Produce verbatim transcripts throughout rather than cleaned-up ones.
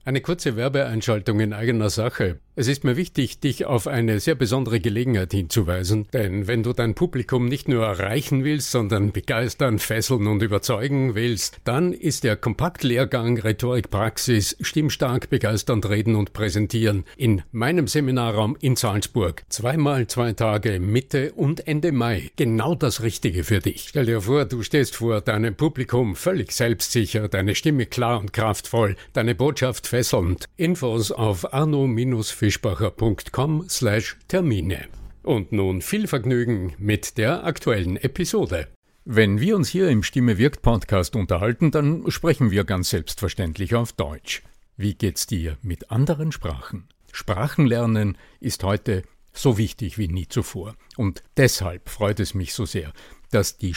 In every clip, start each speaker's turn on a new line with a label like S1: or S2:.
S1: Eine kurze Werbeeinschaltung in eigener Sache. Es ist mir wichtig, dich auf eine sehr besondere Gelegenheit hinzuweisen, denn wenn du dein Publikum nicht nur erreichen willst, sondern begeistern, fesseln und überzeugen willst, dann ist der Kompaktlehrgang Rhetorik-Praxis Stimmstark, begeisternd reden und präsentieren in meinem Seminarraum in Salzburg. Zweimal zwei Tage Mitte und Ende Mai. Genau das Richtige für dich. Stell dir vor, du stehst vor deinem Publikum völlig selbstsicher, deine Stimme klar und kraftvoll, deine Botschaft fesselnd. Infos auf arno-fischbacher punkt com slash Termine. Und nun viel Vergnügen mit der aktuellen Episode. Wenn wir uns hier im Stimme wirkt Podcast unterhalten, dann sprechen wir ganz selbstverständlich auf Deutsch. Wie geht's dir mit anderen Sprachen? Sprachenlernen ist heute so wichtig wie nie zuvor. Und deshalb freut es mich so sehr, dass die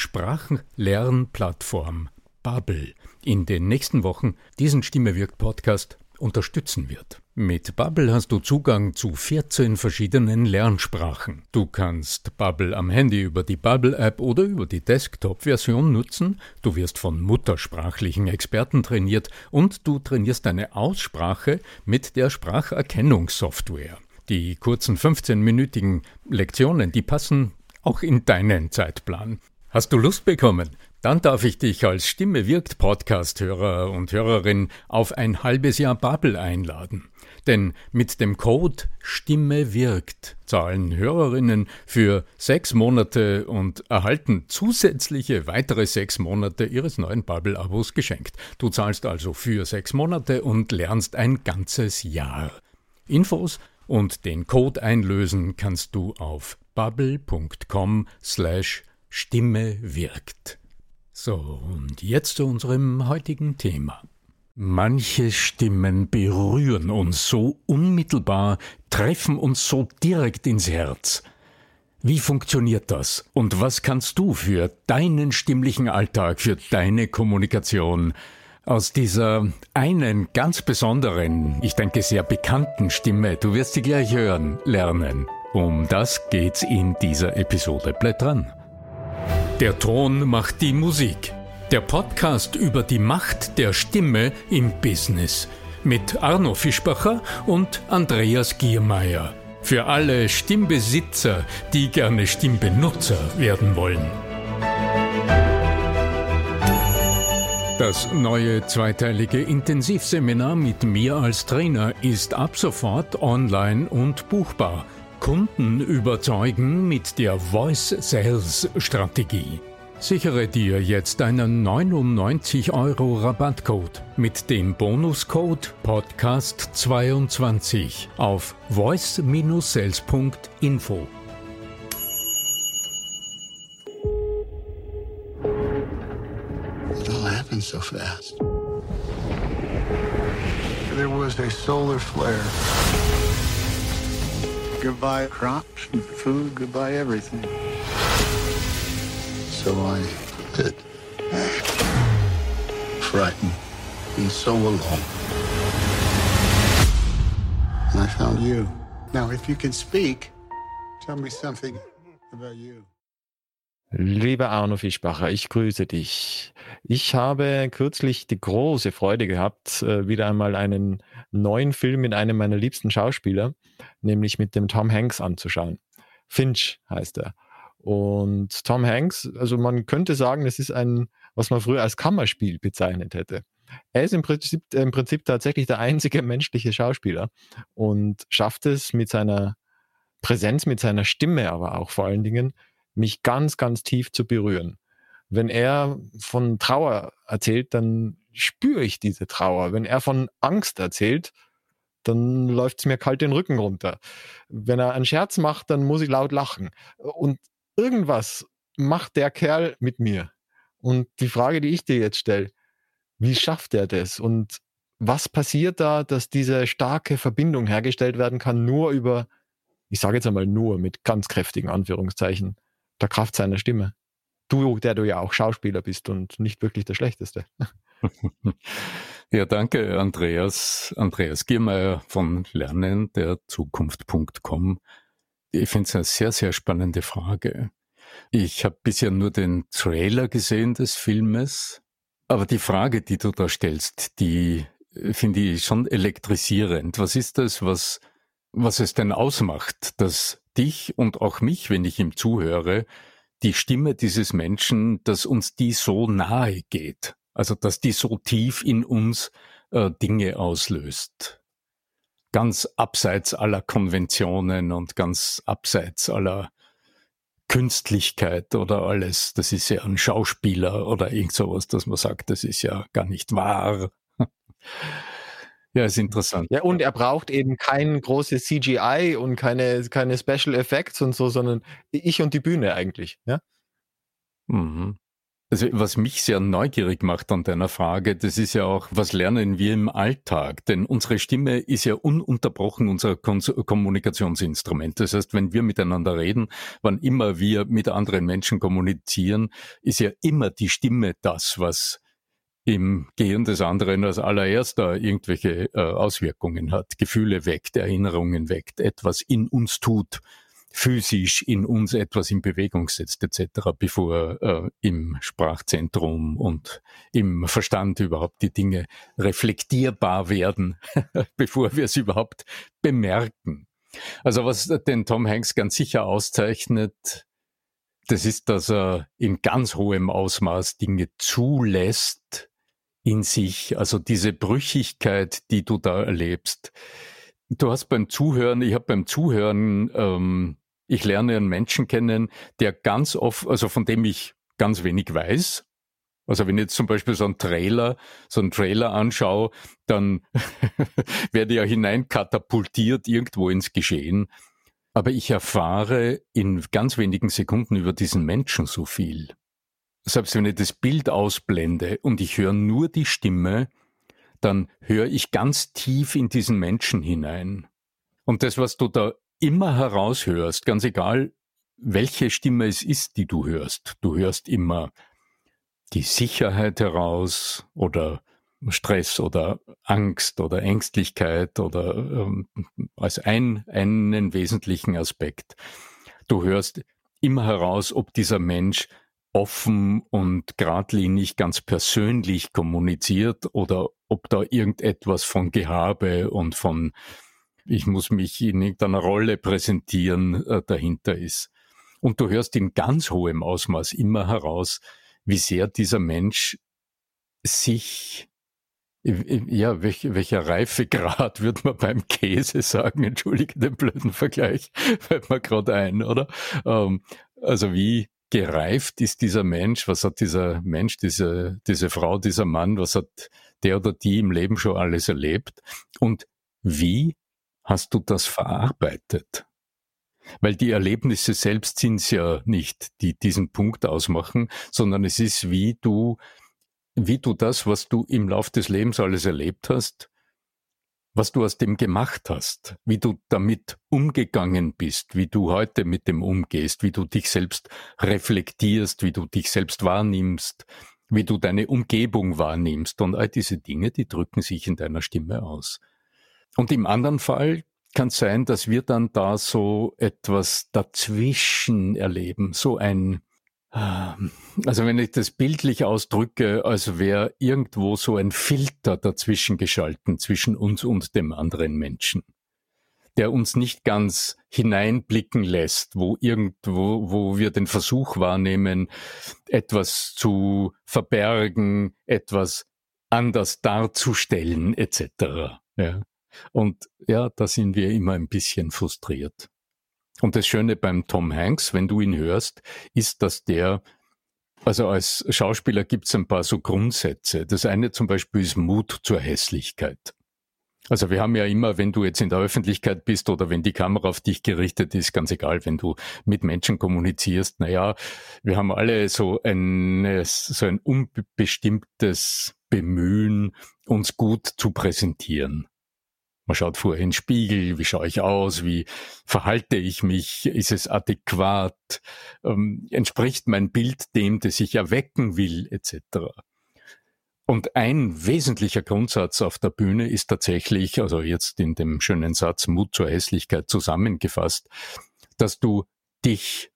S1: Sprachenlernplattform Babbel in den nächsten Wochen diesen Stimme wirkt Podcast unterstützen wird. Mit Babbel hast du Zugang zu vierzehn verschiedenen Lernsprachen. Du kannst Babbel am Handy über die Babbel-App oder über die Desktop-Version nutzen. Du wirst von muttersprachlichen Experten trainiert und du trainierst deine Aussprache mit der Spracherkennungssoftware. Die kurzen fünfzehnminütigen Lektionen, die passen auch in deinen Zeitplan. Hast du Lust bekommen? Dann darf ich dich als Stimme wirkt Podcast-Hörer und Hörerin auf ein halbes Jahr Babbel einladen. Denn mit dem Code Stimme wirkt zahlen Hörerinnen für sechs Monate und erhalten zusätzliche weitere sechs Monate ihres neuen Babbel-Abos geschenkt. Du zahlst also für sechs Monate und lernst ein ganzes Jahr. Infos und den Code einlösen kannst du auf babbel punkt com slash Stimme wirkt. So, und jetzt zu unserem heutigen Thema. Manche Stimmen berühren uns so unmittelbar, treffen uns so direkt ins Herz. Wie funktioniert das? Und was kannst du für deinen stimmlichen Alltag, für deine Kommunikation aus dieser einen ganz besonderen, ich denke sehr bekannten Stimme, du wirst sie gleich hören, lernen? Um das geht's in dieser Episode. Bleib dran. Der Ton macht die Musik. Der Podcast über die Macht der Stimme im Business. Mit Arno Fischbacher und Andreas Giermeier. Für alle Stimmbesitzer, die gerne Stimmbenutzer werden wollen. Das neue zweiteilige Intensivseminar mit mir als Trainer ist ab sofort online und buchbar. Kunden überzeugen mit der Voice Sales Strategie. Sichere dir jetzt einen neunundneunzig Euro Rabattcode mit dem Bonuscode Podcast zweiundzwanzig auf voice dash sales punkt info.
S2: It all happened so fast. There was a solar flare. Goodbye crops and food, goodbye everything. So I did. Frightened and so alone. And I found you. Now, if you can speak, tell me something about you.
S3: Lieber Arno Fischbacher, ich grüße dich. Ich habe kürzlich die große Freude gehabt, wieder einmal einen neuen Film mit einem meiner liebsten Schauspieler, nämlich mit dem Tom Hanks anzuschauen. Finch heißt er. Und Tom Hanks, also man könnte sagen, das ist ein, was man früher als Kammerspiel bezeichnet hätte. Er ist im Prinzip, im Prinzip tatsächlich der einzige menschliche Schauspieler und schafft es mit seiner Präsenz, mit seiner Stimme aber auch vor allen Dingen, mich ganz, ganz tief zu berühren. Wenn er von Trauer erzählt, dann spüre ich diese Trauer. Wenn er von Angst erzählt, dann läuft es mir kalt den Rücken runter. Wenn er einen Scherz macht, dann muss ich laut lachen. Und irgendwas macht der Kerl mit mir. Und die Frage, die ich dir jetzt stelle, wie schafft er das? Und was passiert da, dass diese starke Verbindung hergestellt werden kann, nur über, ich sage jetzt einmal nur mit ganz kräftigen Anführungszeichen, der Kraft seiner Stimme? Du, der du ja auch Schauspieler bist und nicht wirklich der Schlechteste.
S1: Ja, danke, Andreas. Andreas Giermeier von lernen der Zukunft punkt com. Ich finde es eine sehr, sehr spannende Frage. Ich habe bisher nur den Trailer gesehen des Filmes, aber die Frage, die du da stellst, die finde ich schon elektrisierend. Was ist das, was, was es denn ausmacht, dass dich und auch mich, wenn ich ihm zuhöre, die Stimme dieses Menschen, dass uns die so nahe geht? Also, dass die so tief in uns äh, Dinge auslöst. Ganz abseits aller Konventionen und ganz abseits aller Künstlichkeit oder alles. Das ist ja ein Schauspieler oder irgend sowas, dass man sagt, das ist ja gar nicht wahr. Ja, ist interessant.
S3: Ja, und er braucht eben kein großes C G I und keine, keine Special Effects und so, sondern ich und die Bühne eigentlich, ja?
S1: Mhm. Also was mich sehr neugierig macht an deiner Frage, das ist ja auch, was lernen wir im Alltag? Denn unsere Stimme ist ja ununterbrochen unser Kon- Kommunikationsinstrument. Das heißt, wenn wir miteinander reden, wann immer wir mit anderen Menschen kommunizieren, ist ja immer die Stimme das, was im Gehirn des anderen als allererster irgendwelche äh, Auswirkungen hat, Gefühle weckt, Erinnerungen weckt, etwas in uns tut, physisch in uns etwas in Bewegung setzt et cetera, bevor äh, im Sprachzentrum und im Verstand überhaupt die Dinge reflektierbar werden, bevor wir es überhaupt bemerken. Also was den Tom Hanks ganz sicher auszeichnet, das ist, dass er in ganz hohem Ausmaß Dinge zulässt in sich, also diese Brüchigkeit, die du da erlebst. Du hast beim Zuhören, ich habe beim Zuhören, ähm, ich lerne einen Menschen kennen, der ganz oft, also von dem ich ganz wenig weiß. Also wenn ich jetzt zum Beispiel so einen Trailer, so einen Trailer anschaue, dann werde ich ja hineinkatapultiert irgendwo ins Geschehen. Aber ich erfahre in ganz wenigen Sekunden über diesen Menschen so viel. Selbst wenn ich das Bild ausblende und ich höre nur die Stimme, dann höre ich ganz tief in diesen Menschen hinein. Und das, was du da immer heraushörst, ganz egal, welche Stimme es ist, die du hörst, du hörst immer die Sicherheit heraus oder Stress oder Angst oder Ängstlichkeit oder ähm, als ein, einen wesentlichen Aspekt. Du hörst immer heraus, ob dieser Mensch offen und geradlinig ganz persönlich kommuniziert oder ob da irgendetwas von Gehabe und von ich muss mich in irgendeiner Rolle präsentieren äh, dahinter ist. Und du hörst in ganz hohem Ausmaß immer heraus, wie sehr dieser Mensch sich, ja, welch, welcher Reifegrad würde man beim Käse sagen, entschuldige den blöden Vergleich, fällt mir gerade ein, oder? Ähm, also wie gereift ist dieser Mensch, was hat dieser Mensch, diese, diese Frau, dieser Mann, was hat der oder die im Leben schon alles erlebt und wie hast du das verarbeitet? Weil die Erlebnisse selbst sind es ja nicht, die diesen Punkt ausmachen, sondern es ist, wie du, wie du das, was du im Lauf des Lebens alles erlebt hast, was du aus dem gemacht hast, wie du damit umgegangen bist, wie du heute mit dem umgehst, wie du dich selbst reflektierst, wie du dich selbst wahrnimmst, wie du deine Umgebung wahrnimmst und all diese Dinge, die drücken sich in deiner Stimme aus. Und im anderen Fall kann es sein, dass wir dann da so etwas dazwischen erleben, so ein, also wenn ich das bildlich ausdrücke, als wäre irgendwo so ein Filter dazwischen geschalten zwischen uns und dem anderen Menschen, der uns nicht ganz hineinblicken lässt, wo irgendwo, wo wir den Versuch wahrnehmen, etwas zu verbergen, etwas anders darzustellen, et cetera. Ja. Und ja, da sind wir immer ein bisschen frustriert. Und das Schöne beim Tom Hanks, wenn du ihn hörst, ist, dass der, also als Schauspieler gibt es ein paar so Grundsätze. Das eine zum Beispiel ist Mut zur Hässlichkeit. Also wir haben ja immer, wenn du jetzt in der Öffentlichkeit bist oder wenn die Kamera auf dich gerichtet ist, ganz egal, wenn du mit Menschen kommunizierst, naja, wir haben alle so ein, so ein unbestimmtes Bemühen, uns gut zu präsentieren. Man schaut vorher in den Spiegel, wie schaue ich aus, wie verhalte ich mich, ist es adäquat, ähm, entspricht mein Bild dem, das ich erwecken will, et cetera. Und ein wesentlicher Grundsatz auf der Bühne ist tatsächlich, also jetzt in dem schönen Satz Mut zur Hässlichkeit zusammengefasst, dass du dich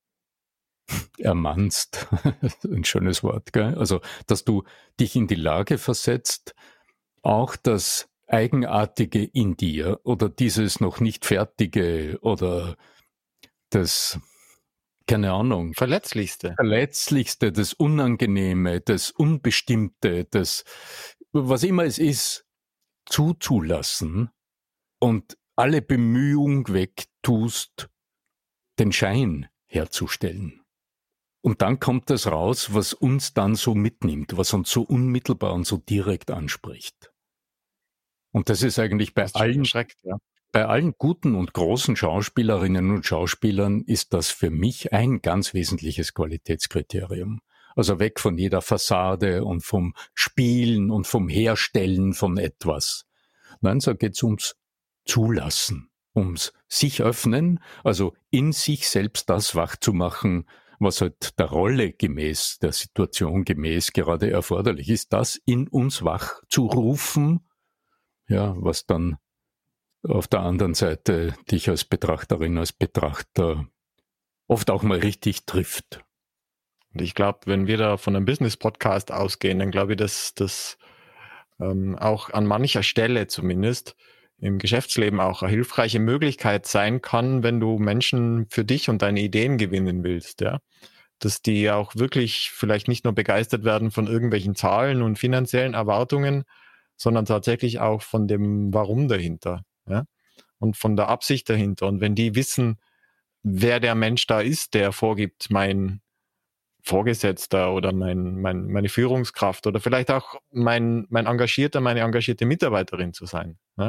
S1: ermannst, ein schönes Wort, gell? Also dass du dich in die Lage versetzt, auch das Eigenartige in dir oder dieses noch nicht fertige oder das, keine Ahnung,
S3: Verletzlichste.
S1: Verletzlichste, das Unangenehme, das Unbestimmte, das, was immer es ist, zuzulassen und alle Bemühung wegtust, den Schein herzustellen. Und dann kommt das raus, was uns dann so mitnimmt, was uns so unmittelbar und so direkt anspricht. Und das ist eigentlich bei allen,
S3: ja.
S1: bei allen guten und großen Schauspielerinnen und Schauspielern ist das für mich ein ganz wesentliches Qualitätskriterium. Also weg von jeder Fassade und vom Spielen und vom Herstellen von etwas. Nein, so geht's ums Zulassen, ums sich öffnen, also in sich selbst das wachzumachen, was halt der Rolle gemäß, der Situation gemäß gerade erforderlich ist, das in uns wach zu rufen, ja, was dann auf der anderen Seite dich als Betrachterin, als Betrachter oft auch mal richtig trifft.
S3: Und ich glaube, wenn wir da von einem Business-Podcast ausgehen, dann glaube ich, dass das ähm, auch an mancher Stelle zumindest im Geschäftsleben auch eine hilfreiche Möglichkeit sein kann, wenn du Menschen für dich und deine Ideen gewinnen willst, ja. Dass die auch wirklich vielleicht nicht nur begeistert werden von irgendwelchen Zahlen und finanziellen Erwartungen, sondern tatsächlich auch von dem Warum dahinter, ja. Und von der Absicht dahinter. Und wenn die wissen, wer der Mensch da ist, der vorgibt, mein Vorgesetzter oder mein, mein, meine Führungskraft oder vielleicht auch mein, mein Engagierter, meine engagierte Mitarbeiterin zu sein, ja.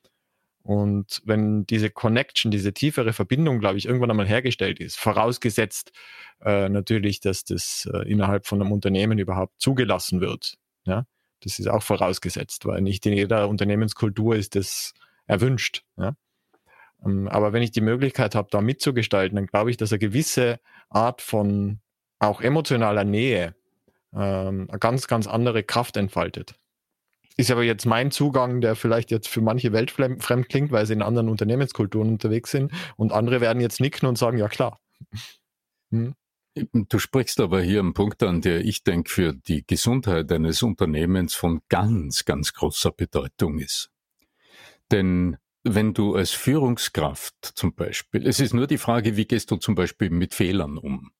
S3: Und wenn diese Connection, diese tiefere Verbindung, glaube ich, irgendwann einmal hergestellt ist, vorausgesetzt äh, natürlich, dass das äh, innerhalb von einem Unternehmen überhaupt zugelassen wird. Ja? Das ist auch vorausgesetzt, weil nicht in jeder Unternehmenskultur ist das erwünscht. Ja? Ähm, aber wenn ich die Möglichkeit habe, da mitzugestalten, dann glaube ich, dass eine gewisse Art von auch emotionaler Nähe ähm, eine ganz, ganz andere Kraft entfaltet. Ist aber jetzt mein Zugang, der vielleicht jetzt für manche weltfremd klingt, weil sie in anderen Unternehmenskulturen unterwegs sind, und andere werden jetzt nicken und sagen, ja klar. Hm.
S1: Du sprichst aber hier einen Punkt an, der ich denke für die Gesundheit eines Unternehmens von ganz, ganz großer Bedeutung ist. Denn wenn du als Führungskraft zum Beispiel, es ist nur die Frage, wie gehst du zum Beispiel mit Fehlern um?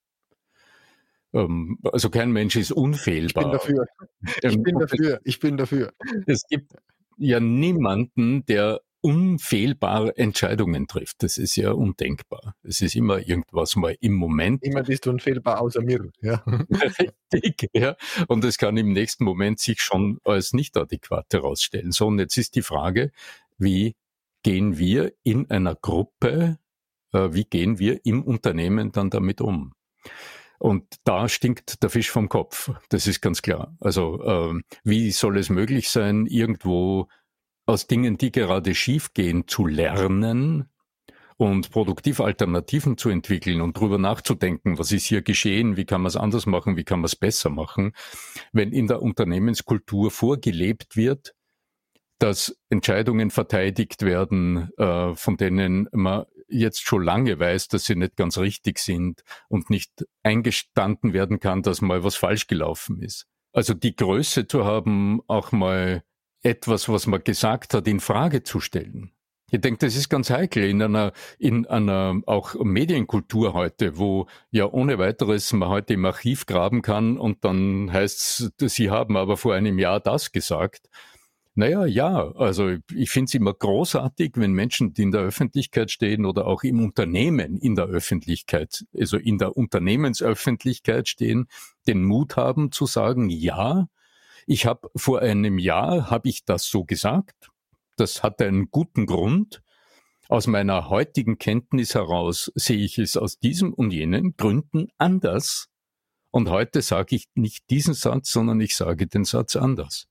S1: Also kein Mensch ist unfehlbar.
S3: Ich bin dafür. Ich bin dafür. Ich bin dafür.
S1: Es gibt ja niemanden, der unfehlbare Entscheidungen trifft. Das ist ja undenkbar. Es ist immer irgendwas mal im Moment.
S3: Immer bist du unfehlbar außer mir. Ja.
S1: Richtig, ja. Und es kann im nächsten Moment sich schon als nicht adäquat herausstellen. So, und jetzt ist die Frage, wie gehen wir in einer Gruppe, äh, wie gehen wir im Unternehmen dann damit um? Und da stinkt der Fisch vom Kopf, das ist ganz klar. Also ähm, wie soll es möglich sein, irgendwo aus Dingen, die gerade schief gehen, zu lernen und produktiv Alternativen zu entwickeln und drüber nachzudenken, was ist hier geschehen, wie kann man es anders machen, wie kann man es besser machen, wenn in der Unternehmenskultur vorgelebt wird, dass Entscheidungen verteidigt werden, äh, von denen man jetzt schon lange weiß, dass sie nicht ganz richtig sind und nicht eingestanden werden kann, dass mal was falsch gelaufen ist. Also die Größe zu haben, auch mal etwas, was man gesagt hat, in Frage zu stellen. Ich denke, das ist ganz heikel in einer, in einer auch Medienkultur heute, wo ja ohne weiteres man heute im Archiv graben kann und dann heißt es, Sie haben aber vor einem Jahr das gesagt. Naja, ja, also ich finde es immer großartig, wenn Menschen, die in der Öffentlichkeit stehen oder auch im Unternehmen in der Öffentlichkeit, also in der Unternehmensöffentlichkeit stehen, den Mut haben zu sagen, ja, ich habe vor einem Jahr, habe ich das so gesagt, das hat einen guten Grund. Aus meiner heutigen Kenntnis heraus sehe ich es aus diesem und jenen Gründen anders. Und heute sage ich nicht diesen Satz, sondern ich sage den Satz anders.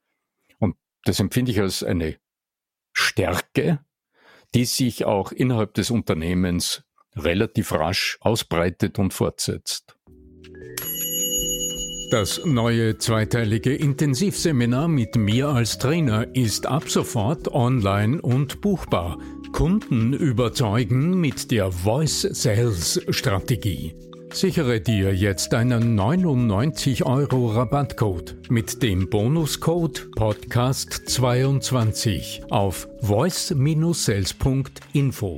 S1: Das empfinde ich als eine Stärke, die sich auch innerhalb des Unternehmens relativ rasch ausbreitet und fortsetzt. Das neue zweiteilige Intensivseminar mit mir als Trainer ist ab sofort online und buchbar. Kunden überzeugen mit der Voice Sales Strategie. Sichere dir jetzt einen neunundneunzig Euro Rabattcode mit dem Bonuscode Podcast zweiundzwanzig auf voice Bindestrich sales Punkt info.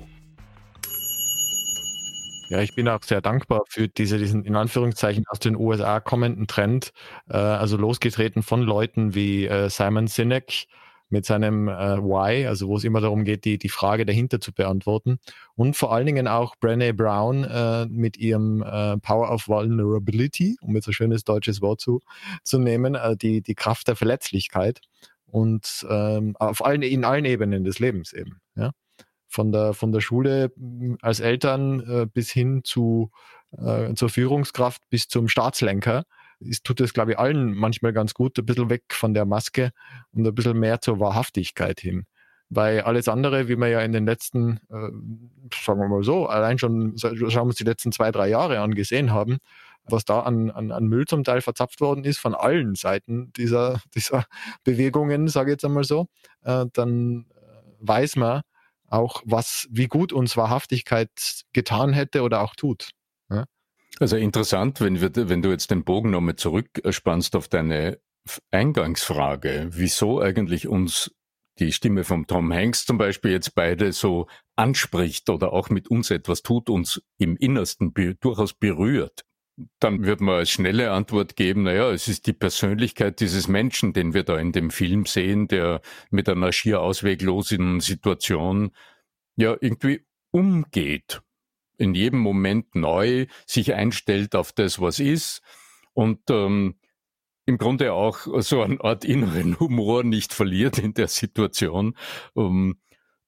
S3: Ja, ich bin auch sehr dankbar für diese, diesen in Anführungszeichen aus den U S A kommenden Trend, äh, also losgetreten von Leuten wie äh, Simon Sinek mit seinem äh, Why, also wo es immer darum geht, die, die Frage dahinter zu beantworten, und vor allen Dingen auch Brené Brown äh, mit ihrem äh, Power of Vulnerability, um jetzt ein schönes deutsches Wort zu, zu nehmen, äh, die, die Kraft der Verletzlichkeit und ähm, auf allen, in allen Ebenen des Lebens eben, ja. Von der, von der Schule als Eltern äh, bis hin zu, äh, zur Führungskraft bis zum Staatslenker. Es tut es, glaube ich, allen manchmal ganz gut, ein bisschen weg von der Maske und ein bisschen mehr zur Wahrhaftigkeit hin. Weil alles andere, wie wir ja in den letzten, äh, sagen wir mal so, allein schon, schauen wir uns die letzten zwei, drei Jahre angesehen haben, was da an, an, an Müll zum Teil verzapft worden ist von allen Seiten dieser, dieser Bewegungen, sage ich jetzt einmal so, äh, dann weiß man auch, was, wie gut uns Wahrhaftigkeit getan hätte oder auch tut. Ja?
S1: Also interessant, wenn, wir, wenn du jetzt den Bogen nochmal zurückspannst auf deine Eingangsfrage, wieso eigentlich uns die Stimme von Tom Hanks zum Beispiel jetzt beide so anspricht oder auch mit uns etwas tut, uns im Innersten be- durchaus berührt, dann wird man als schnelle Antwort geben, naja, es ist die Persönlichkeit dieses Menschen, den wir da in dem Film sehen, der mit einer schier ausweglosen Situation ja irgendwie umgeht, in jedem Moment neu sich einstellt auf das, was ist und ähm, im Grunde auch so eine Art inneren Humor nicht verliert in der Situation ähm,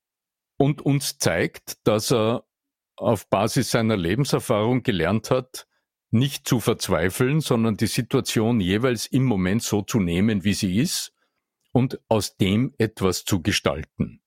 S1: und uns zeigt, dass er auf Basis seiner Lebenserfahrung gelernt hat, nicht zu verzweifeln, sondern die Situation jeweils im Moment so zu nehmen, wie sie ist und aus dem etwas zu gestalten.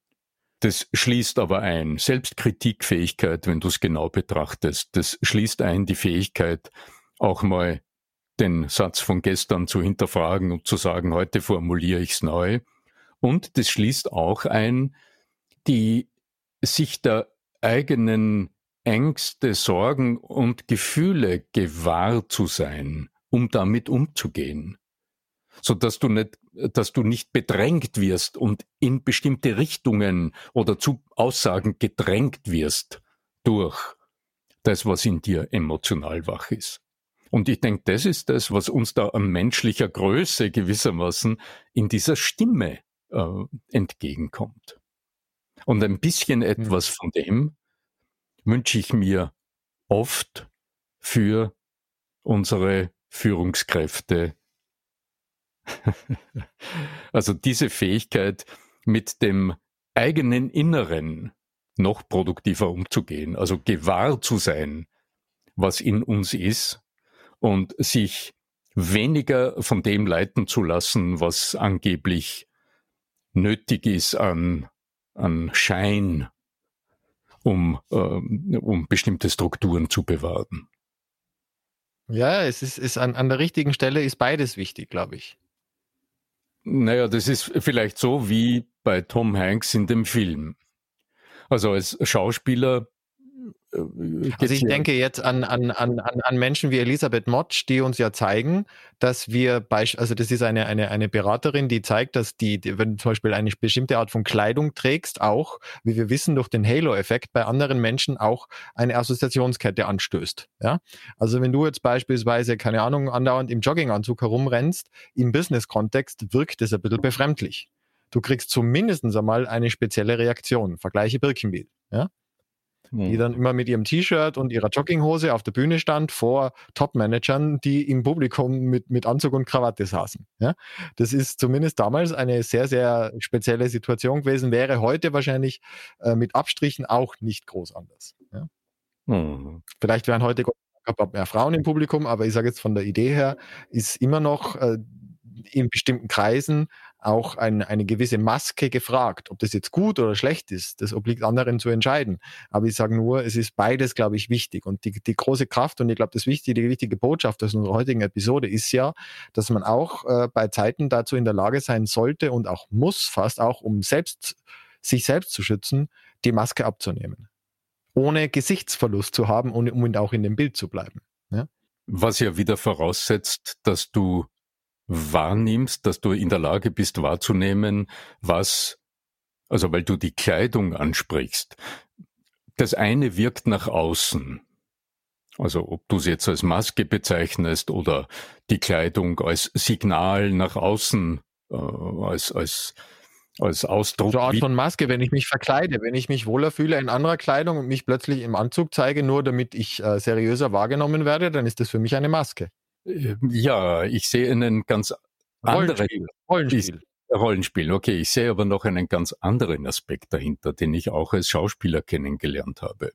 S1: Das schließt aber ein Selbstkritikfähigkeit, wenn du es genau betrachtest. Das schließt ein die Fähigkeit, auch mal den Satz von gestern zu hinterfragen und zu sagen, heute formuliere ich es neu. Und das schließt auch ein, die sich der eigenen Ängste, Sorgen und Gefühle gewahr zu sein, um damit umzugehen. So dass du nicht, dass du nicht bedrängt wirst und in bestimmte Richtungen oder zu Aussagen gedrängt wirst durch das, was in dir emotional wach ist. Und ich denke, das ist das, was uns da an menschlicher Größe gewissermaßen in dieser Stimme äh, entgegenkommt. Und ein bisschen etwas von dem wünsche ich mir oft für unsere Führungskräfte. Also diese Fähigkeit, mit dem eigenen Inneren noch produktiver umzugehen, also gewahr zu sein, was in uns ist und sich weniger von dem leiten zu lassen, was angeblich nötig ist an, an Schein, um, äh, um bestimmte Strukturen zu bewahren.
S3: Ja, es ist, ist an, an der richtigen Stelle ist beides wichtig, glaube ich.
S1: Naja, das ist vielleicht so wie bei Tom Hanks in dem Film. Also als Schauspieler
S3: Also ich denke jetzt an, an, an, an Menschen wie Elisabeth Motsch, die uns ja zeigen, dass wir, also das ist eine, eine, eine Beraterin, die zeigt, dass die, wenn du zum Beispiel eine bestimmte Art von Kleidung trägst, auch, wie wir wissen, durch den Halo-Effekt bei anderen Menschen auch eine Assoziationskette anstößt. Ja? Also wenn du jetzt beispielsweise, keine Ahnung, andauernd im Jogginganzug herumrennst, im Business-Kontext wirkt es ein bisschen befremdlich. Du kriegst zumindest einmal eine spezielle Reaktion. Vergleiche Birkenbiel. Ja? Die dann immer mit ihrem T-Shirt und ihrer Jogginghose auf der Bühne stand vor Top-Managern, die im Publikum mit, mit Anzug und Krawatte saßen. Ja? Das ist zumindest damals eine sehr, sehr spezielle Situation gewesen, wäre heute wahrscheinlich äh, mit Abstrichen auch nicht groß anders. Ja? Mhm. Vielleicht wären heute mehr Frauen im Publikum, aber ich sage jetzt von der Idee her, ist immer noch äh, in bestimmten Kreisen auch ein, eine gewisse Maske gefragt. Ob das jetzt gut oder schlecht ist, das obliegt anderen zu entscheiden. Aber ich sage nur, es ist beides, glaube ich, wichtig. Und die, die große Kraft und ich glaube, das wichtige, die wichtige Botschaft aus unserer heutigen Episode ist ja, dass man auch äh, bei Zeiten dazu in der Lage sein sollte und auch muss, fast auch, um selbst sich selbst zu schützen, die Maske abzunehmen. ohne Gesichtsverlust zu haben und um auch in dem Bild zu bleiben. Ja?
S1: Was ja wieder voraussetzt, dass du wahrnimmst, dass du in der Lage bist wahrzunehmen, was, also weil du die Kleidung ansprichst. Das eine wirkt nach außen. Also ob du es jetzt als Maske bezeichnest oder die Kleidung als Signal nach außen, äh, als, als, als Ausdruck.
S3: So eine Art von Maske, wenn ich mich verkleide, wenn ich mich wohler fühle in anderer Kleidung und mich plötzlich im Anzug zeige, nur damit ich äh, seriöser wahrgenommen werde, dann ist das für mich eine Maske.
S1: Ja, ich sehe einen ganz anderen
S3: Rollenspiel. Rollenspiel.
S1: Rollenspiel, okay. Ich sehe aber noch einen ganz anderen Aspekt dahinter, den ich auch als Schauspieler kennengelernt habe.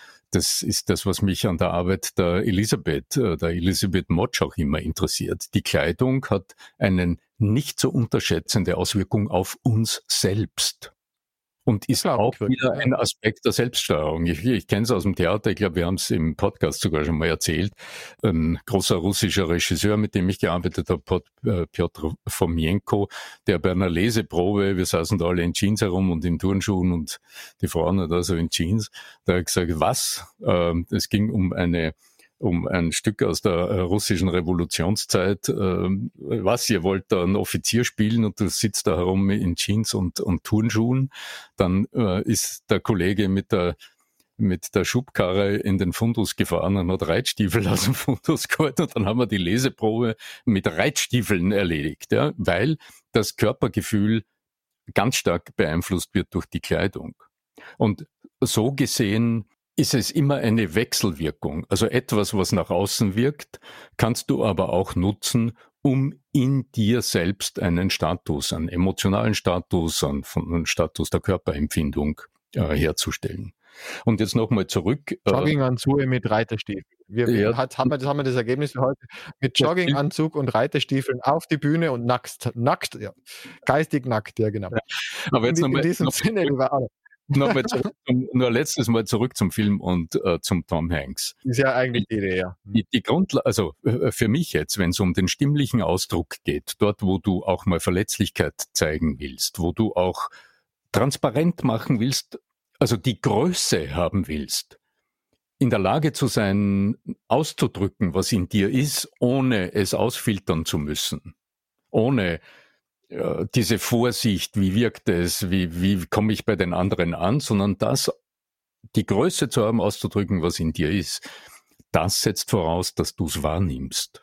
S1: Das ist das, was mich an der Arbeit der Elisabeth, der Elisabeth Motsch auch immer interessiert. Die Kleidung hat eine nicht zu unterschätzende Auswirkung auf uns selbst. Und ist
S3: Klar,
S1: auch
S3: wirklich.
S1: wieder ein Aspekt der Selbststeuerung. Ich, ich kenne es aus dem Theater, ich glaube, wir haben es im Podcast sogar schon mal erzählt. Ein großer russischer Regisseur, mit dem ich gearbeitet habe, Piotr Fomienko, der bei einer Leseprobe, wir saßen da alle in Jeans herum und in Turnschuhen und die Frauen da so in Jeans, da hat gesagt, was? Es ging um eine um ein Stück aus der äh, russischen Revolutionszeit. Äh, was, ihr wollt da einen Offizier spielen und du sitzt da herum in Jeans und, und Turnschuhen. Dann äh, ist der Kollege mit der mit der Schubkarre in den Fundus gefahren und hat Reitstiefel aus dem Fundus geholt und dann haben wir die Leseprobe mit Reitstiefeln erledigt, ja, weil das Körpergefühl ganz stark beeinflusst wird durch die Kleidung. Und so gesehen ist es immer eine Wechselwirkung. Also etwas, was nach außen wirkt, kannst du aber auch nutzen, um in dir selbst einen Status, einen emotionalen Status, einen, einen Status der Körperempfindung äh, herzustellen. Und jetzt nochmal zurück.
S3: Jogginganzug mit Reiterstiefeln. Wir, ja. hat, haben, wir, das haben wir das Ergebnis für heute. Mit Jogginganzug und Reiterstiefeln auf die Bühne und nackt, nackt, ja, geistig nackt, ja genau. Ja.
S1: Aber jetzt
S3: in,
S1: nochmal,
S3: in diesem
S1: noch,
S3: Sinne, lieber Arno.
S1: Nochmal zurück, nur letztes Mal zurück zum Film und äh, zum Tom Hanks.
S3: Ist ja eigentlich die Idee, ja.
S1: Die, die Grundlage, also äh, für mich jetzt, wenn es um den stimmlichen Ausdruck geht, dort, wo du auch mal Verletzlichkeit zeigen willst, wo du auch transparent machen willst, also die Größe haben willst, in der Lage zu sein, auszudrücken, was in dir ist, ohne es ausfiltern zu müssen, ohne äh, diese Vorsicht, wie wirkt es, wie, wie komme ich bei den anderen an, sondern das, die Größe zu haben, auszudrücken, was in dir ist, das setzt voraus, dass du es wahrnimmst.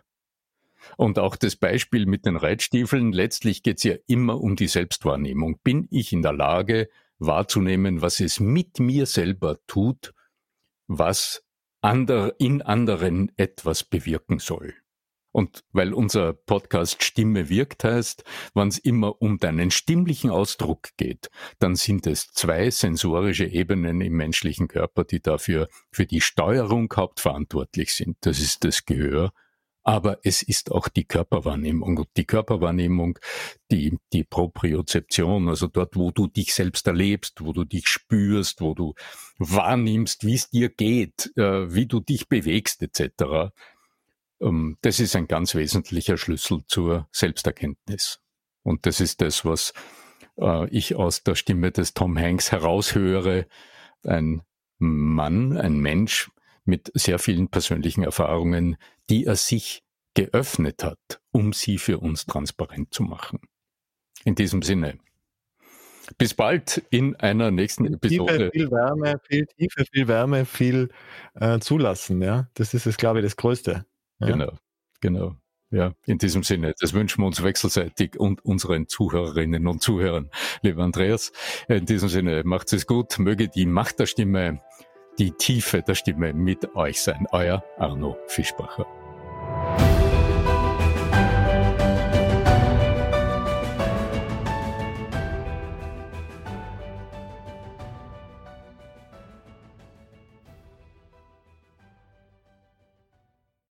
S1: Und auch das Beispiel mit den Reitstiefeln, letztlich geht es ja immer um die Selbstwahrnehmung. Bin ich in der Lage, wahrzunehmen, was es mit mir selber tut, was ander, in anderen etwas bewirken soll. Und weil unser Podcast Stimme wirkt heißt, wenn es immer um deinen stimmlichen Ausdruck geht, dann sind es zwei sensorische Ebenen im menschlichen Körper, die dafür für die Steuerung hauptverantwortlich sind. Das ist das Gehör, aber es ist auch die Körperwahrnehmung. Und die Körperwahrnehmung, die, die Propriozeption, also dort, wo du dich selbst erlebst, wo du dich spürst, wo du wahrnimmst, wie es dir geht, äh, wie du dich bewegst et cetera. Ähm, das ist ein ganz wesentlicher Schlüssel zur Selbsterkenntnis. Und das ist das, was äh, ich aus der Stimme des Tom Hanks heraushöre. Ein Mann, ein Mensch, mit sehr vielen persönlichen Erfahrungen, die er sich geöffnet hat, um sie für uns transparent zu machen. In diesem Sinne, bis bald in einer nächsten Episode.
S3: Tiefe, viel Wärme, viel Tiefe, viel Wärme, viel äh, zulassen, ja. Das ist es, glaube ich, das Größte. Ja?
S1: Genau, genau. Ja, in diesem Sinne, das wünschen wir uns wechselseitig und unseren Zuhörerinnen und Zuhörern. Lieber Andreas, in diesem Sinne, macht es gut, möge die Macht der Stimme, die Tiefe der Stimme mit euch sein. Euer Arno Fischbacher.